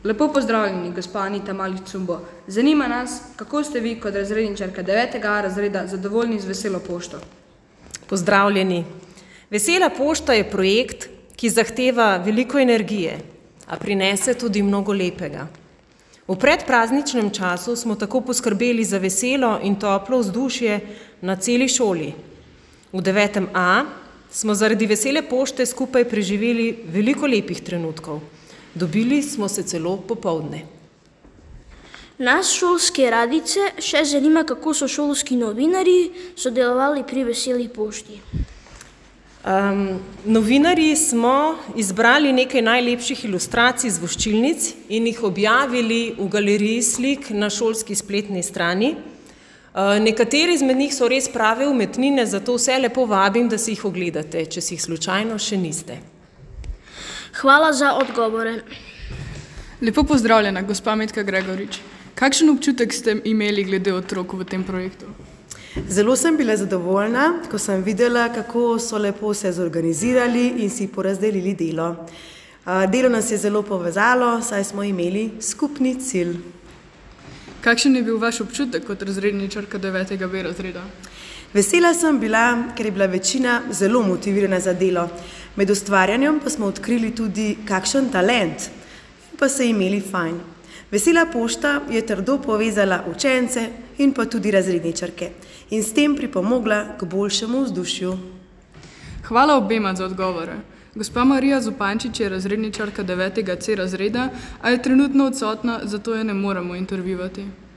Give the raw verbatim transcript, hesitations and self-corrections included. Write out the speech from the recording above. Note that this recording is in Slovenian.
Lepo pozdravljeni, gospa Anita Malić-Cumbo. Zanima nas, kako ste vi kot razredničarka devetega A razreda zadovoljni z Veselo pošto? Pozdravljeni. Vesela pošta je projekt, ki zahteva veliko energije, a prinese tudi mnogo lepega. V predprazničnem času smo tako poskrbeli za veselo in toplo vzdušje na celi šoli. V devetem A smo zaradi Vesele pošte skupaj preživeli veliko lepih trenutkov. Dobili smo se celo popoldne. Nas šolske radice še zanima, kako so šolski novinarji sodelovali pri Veseli pošti. Um, novinarji smo izbrali nekaj najlepših ilustracij z voščilnic in jih objavili v galeriji slik na šolski spletni strani. Uh, nekateri izmed njih so res prave umetnine, zato vse lepo vabim, da si jih ogledate, če si jih slučajno še niste. Hvala za odgovore. Lepo pozdravljena, gospa Metka Gregorič. Kakšen občutek ste imeli glede otrok v tem projektu? Zelo sem bila zadovoljna, ko sem videla, kako so lepo se zorganizirali in si porazdelili delo. Delo nas je zelo povezalo, saj smo imeli skupni cilj. Kakšen je bil vaš občutek kot razredničarka devetega B razreda? Vesela sem bila, ker je bila večina zelo motivirana za delo. Med ustvarjanjem pa smo odkrili tudi kakšen talent in pa se imeli fajn. Vesela pošta je trdo povezala učence in pa tudi razredničarke in s tem pripomogla k boljšemu vzdušju. Hvala obema za odgovore. Gospa Marija Zupančič je razredničarka devetega C razreda, a je trenutno odsotna, zato je ne moremo intervjuvati.